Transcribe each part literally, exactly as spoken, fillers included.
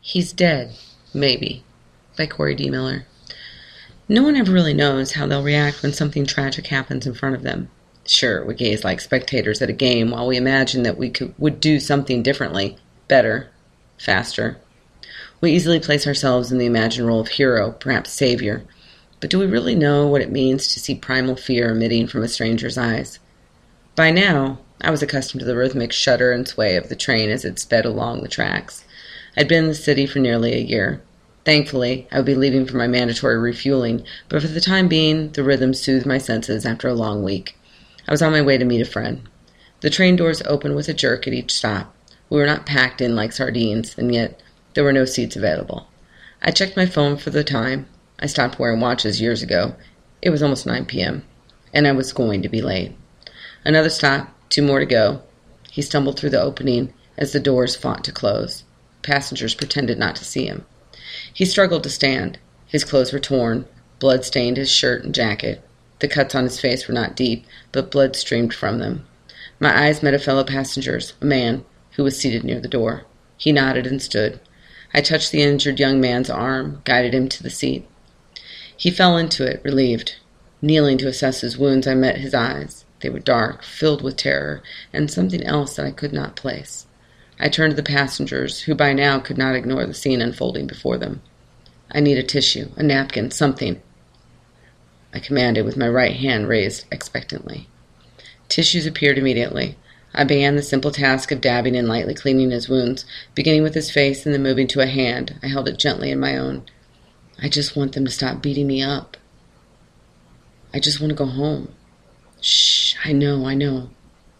He's Dead, Maybe, by Corey D. Miller. No one ever really knows how they'll react when something tragic happens in front of them. Sure, we gaze like spectators at a game while we imagine that we could, would do something differently, better, faster. We easily place ourselves in the imagined role of hero, perhaps savior. But do we really know what it means to see primal fear emitting from a stranger's eyes? By now, I was accustomed to the rhythmic shudder and sway of the train as it sped along the tracks. I'd been in the city for nearly a year. Thankfully, I would be leaving for my mandatory refueling, but for the time being, the rhythm soothed my senses after a long week. I was on my way to meet a friend. The train doors opened with a jerk at each stop. We were not packed in like sardines, and yet there were no seats available. I checked my phone for the time. I stopped wearing watches years ago. It was almost nine p.m., and I was going to be late. Another stop, two more to go. He stumbled through the opening as the doors fought to close. Passengers pretended not to see him. He struggled to stand. His clothes were torn. Blood stained his shirt and jacket. The cuts on his face were not deep, but blood streamed from them. My eyes met a fellow passenger's, a man, who was seated near the door. He nodded and stood. I touched the injured young man's arm, guided him to the seat. He fell into it, relieved. Kneeling to assess his wounds, I met his eyes. They were dark, filled with terror, and something else that I could not place. I turned to the passengers, who by now could not ignore the scene unfolding before them. I need a tissue, a napkin, something, I commanded with my right hand raised expectantly. Tissues appeared immediately. I began the simple task of dabbing and lightly cleaning his wounds, beginning with his face and then moving to a hand. I held it gently in my own. I just want them to stop beating me up. I just want to go home. Shh, I know, I know.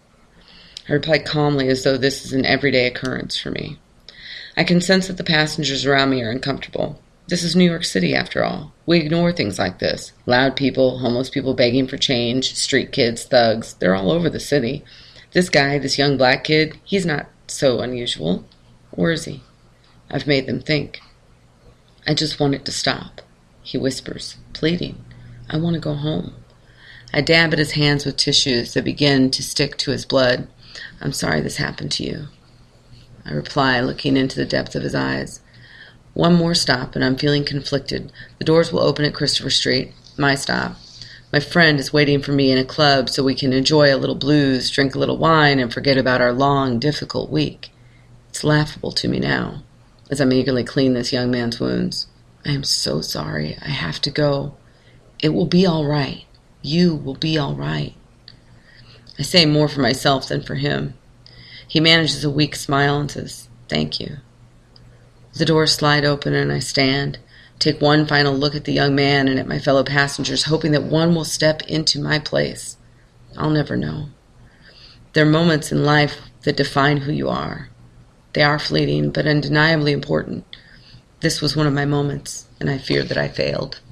I replied calmly as though this is an everyday occurrence for me. I can sense that the passengers around me are uncomfortable. This is New York City, after all. We ignore things like this. Loud people, homeless people begging for change, street kids, thugs, they're all over the city. This guy, this young black kid, he's not so unusual. Or is he? I've made them think. I just want it to stop, he whispers, pleading. I want to go home. I dab at his hands with tissues that begin to stick to his blood. I'm sorry this happened to you, I reply, looking into the depth of his eyes. One more stop, and I'm feeling conflicted. The doors will open at Christopher Street, my stop. My friend is waiting for me in a club so we can enjoy a little blues, drink a little wine, and forget about our long, difficult week. It's laughable to me now, as I'm eagerly clean this young man's wounds. I am so sorry. I have to go. It will be all right. You will be all right. I say more for myself than for him. He manages a weak smile and says, thank you. The doors slide open and I stand, take one final look at the young man and at my fellow passengers, hoping that one will step into my place. I'll never know. There are moments in life that define who you are. They are fleeting, but undeniably important. This was one of my moments, and I feared that I failed.